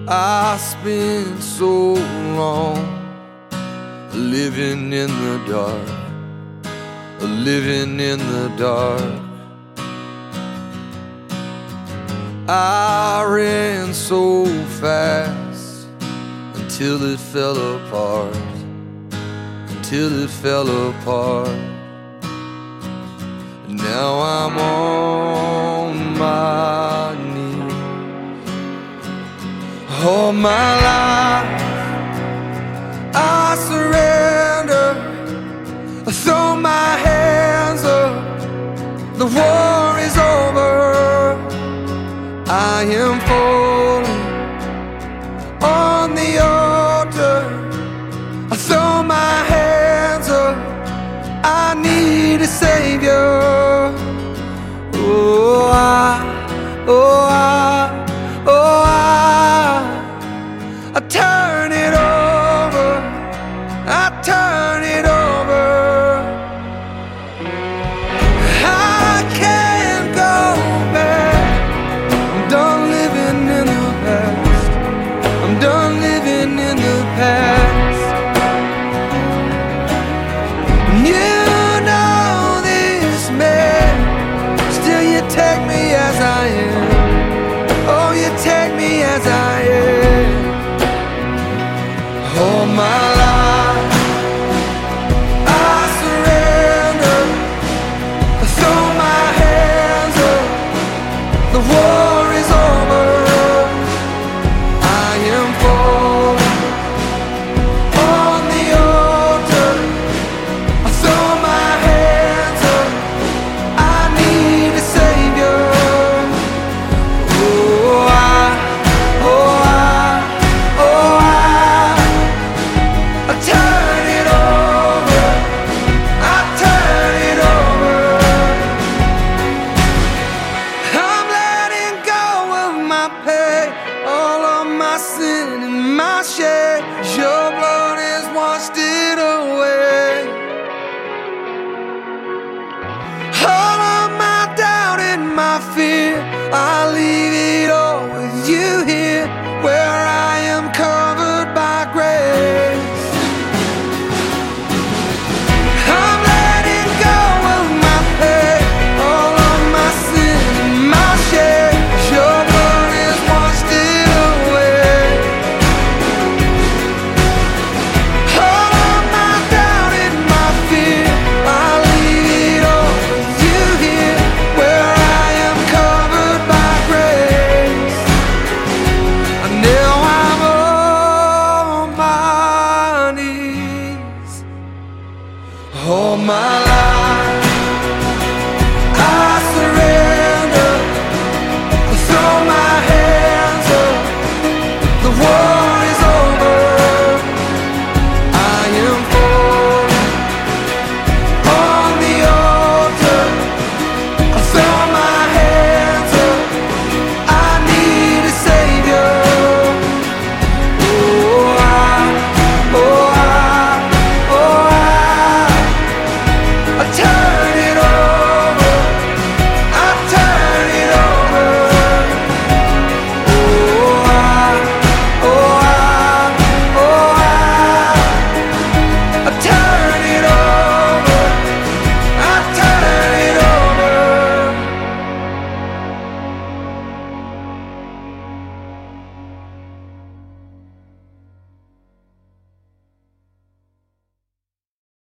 I spent so long living in the dark, living in the dark. I ran so fast until it fell apart, until it fell apart. Now I'm on my knees. All my life I surrender, I throw my hands up, the war is over. I am falling on the altar, I throw my hands up, I need a Savior. Oh, I turn it over, I turn it over. I can't go back, I'm done living in the past, I'm done living in the past. You know this man, still you take me as I am, oh you take me as I am. All my life I surrender, I throw my hands up, the war is over. I am falling on the altar, I throw my hands up, I need a Savior. I turn it over, I turn it over. I'm letting go of my pain, all of my sin and my shame. Your blood has washed it away. All of my doubt and my fear, I leave it all